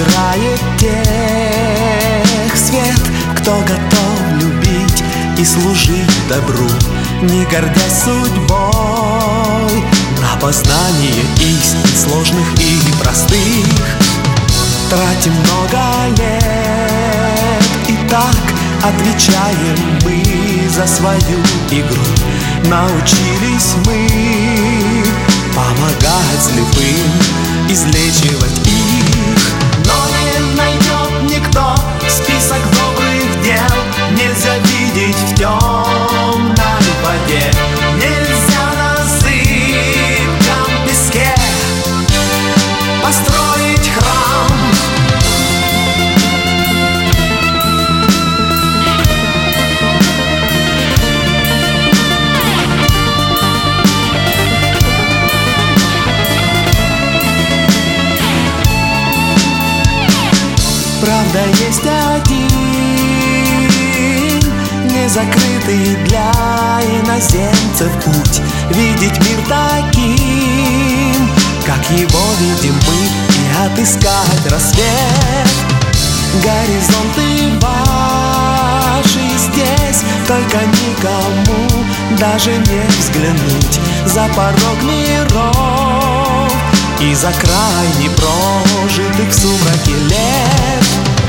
собирает тех свет, кто готов любить и служить добру, не гордясь судьбой, на познание истин сложных и простых. Тратим много лет, и так отвечаем мы за свою игру. Научились мы помогать слепым, излечивать их. Но не найдет никто список добрых дел. Нельзя видеть в темной воде, нельзя на зыбком песке построить храм. Правда, есть один, незакрытый для иноземцев путь, видеть мир таким, как его видим мы, и отыскать рассвет. Горизонты ваши здесь, только никому даже не взглянуть за порог миров и за край непрожитых в сумраке лет.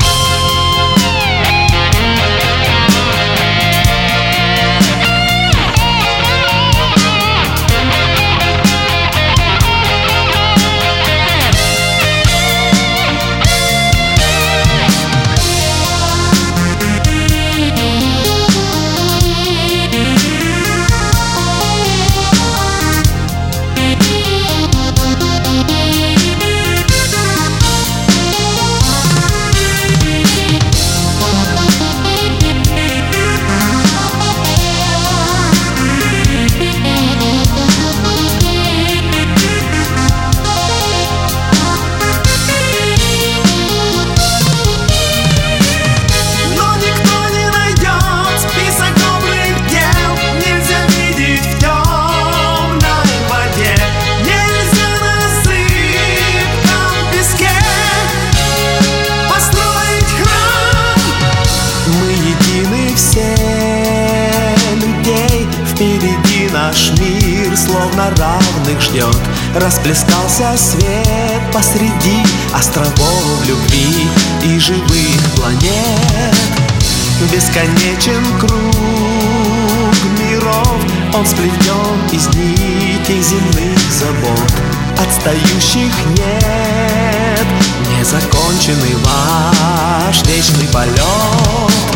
Впереди наш мир словно равных ждет. Расплескался свет посреди островов любви и живых планет. Бесконечен круг миров, он сплетен из нитей земных забот. Отстающих нет, незаконченный ваш вечный полет.